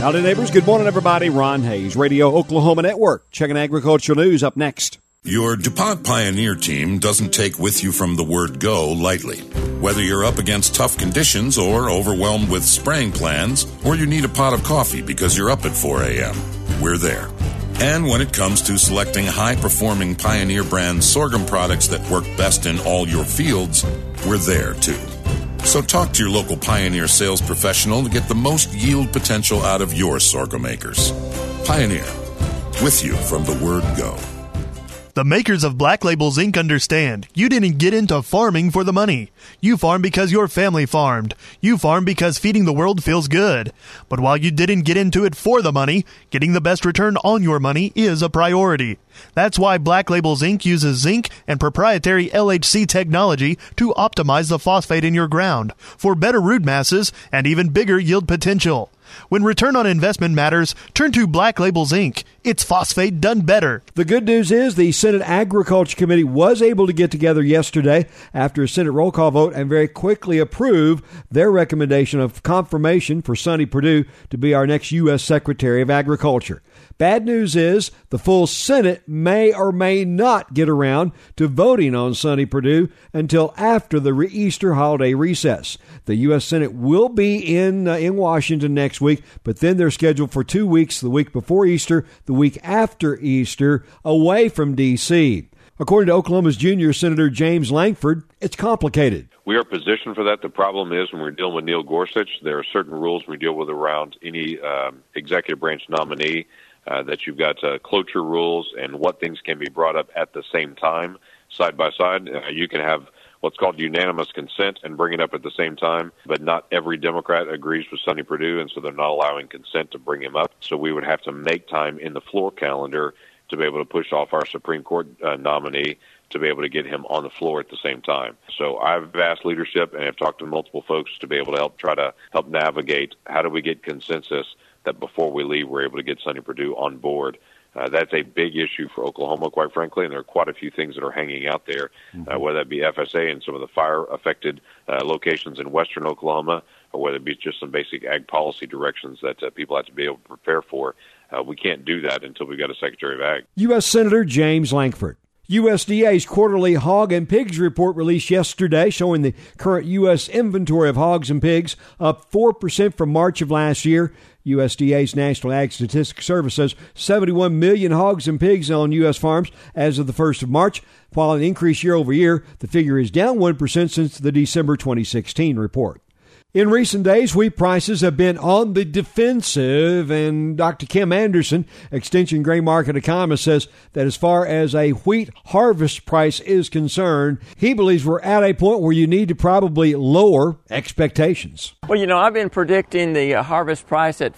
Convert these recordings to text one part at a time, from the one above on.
Howdy, neighbors. Good morning, everybody. Ron Hayes, Radio Oklahoma Network. Checking agricultural news up next. Your DuPont Pioneer team doesn't take with you from the word go lightly. Whether you're up against tough conditions or overwhelmed with spraying plans, or you need a pot of coffee because you're up at 4 a.m., we're there. And when it comes to selecting high-performing Pioneer brand sorghum products that work best in all your fields, we're there too. So talk to your local Pioneer sales professional to get the most yield potential out of your sorghum acres. Pioneer, with you from the word go. The makers of Black Label Zinc understand you didn't get into farming for the money. You farm because your family farmed. You farm because feeding the world feels good. But while you didn't get into it for the money, getting the best return on your money is a priority. That's why Black Label Zinc uses zinc and proprietary LHC technology to optimize the phosphate in your ground for better root masses and even bigger yield potential. When return on investment matters, turn to Black Label Zinc. It's phosphate done better. The good news is the Senate Agriculture Committee was able to get together yesterday after a Senate roll call vote and very quickly approve their recommendation of confirmation for Sonny Perdue to be our next U.S. Secretary of Agriculture. Bad news is the full Senate may or may not get around to voting on Sonny Perdue until after the Easter holiday recess. The U.S. Senate will be in Washington next week, but then they're scheduled for 2 weeks, the week before Easter, the week after Easter, away from D.C. According to Oklahoma's junior Senator James Lankford, it's complicated. We are positioned for that. The problem is when we're dealing with Neil Gorsuch, there are certain rules we deal with around any executive branch nominee. That you've got cloture rules and what things can be brought up at the same time, side by side. You can have what's called unanimous consent and bring it up at the same time, but not every Democrat agrees with Sonny Perdue, and so they're not allowing consent to bring him up. So we would have to make time in the floor calendar to be able to push off our Supreme Court nominee to be able to get him on the floor at the same time. So I've asked leadership and I've talked to multiple folks to be able to help navigate how do we get consensus that before we leave, we're able to get Sonny Perdue on board. That's a big issue for Oklahoma, quite frankly, and there are quite a few things that are hanging out there, whether that be FSA and some of the fire-affected locations in western Oklahoma, or whether it be just some basic ag policy directions that people have to be able to prepare for. We can't do that until we've got a Secretary of Ag. U.S. Senator James Lankford. USDA's quarterly hog and pigs report released yesterday showing the current U.S. inventory of hogs and pigs up 4% from March of last year. USDA's National Ag Statistics Service says 71 million hogs and pigs on U.S. farms as of the 1st of March. While an increase year over year, the figure is down 1% since the December 2016 report. In recent days, wheat prices have been on the defensive, and Dr. Kim Anderson, Extension Grain Market economist, says that as far as a wheat harvest price is concerned, he believes we're at a point where you need to probably lower expectations. Well, I've been predicting the harvest price at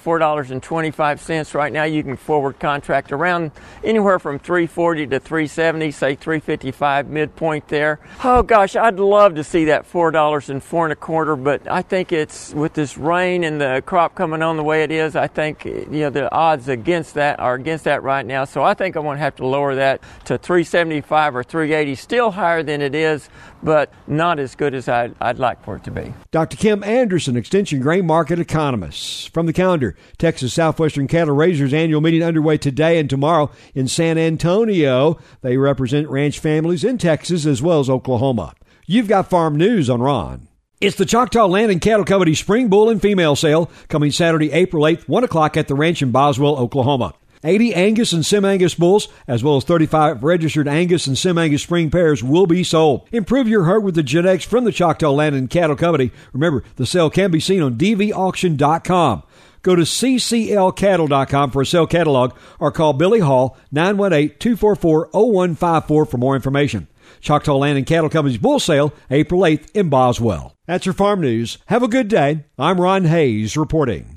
$4.25 right now. You can forward contract around anywhere from $3.40 to $3.70, say $3.55 midpoint there. Oh gosh, I'd love to see that $4 and $4.25, but I think it's with this rain and the crop coming on the way it is, I think the odds against that are against that right now. So I think I'm going to have to lower that to $3.75 or $3.80, still higher than it is, but not as good as I'd like for it to be. Dr. Kim Anderson, Extension Grain Market economist. From the calendar, Texas Southwestern Cattle Raisers annual meeting underway today and tomorrow in San Antonio. They represent ranch families in Texas as well as Oklahoma. You've got farm news on Ron. It's the Choctaw Land and Cattle Company Spring Bull and Female Sale coming Saturday, April 8th, 1 o'clock at the ranch in Boswell, Oklahoma. 80 Angus and Sim-Angus bulls, as well as 35 registered Angus and Sim-Angus spring pairs will be sold. Improve your herd with the genetics from the Choctaw Land and Cattle Company. Remember, the sale can be seen on dvauction.com. Go to cclcattle.com for a sale catalog or call Billy Hall, 918-244-0154 for more information. Choctaw Land and Cattle Company's bull sale, April 8th in Boswell. That's your farm news. Have a good day. I'm Ron Hayes reporting.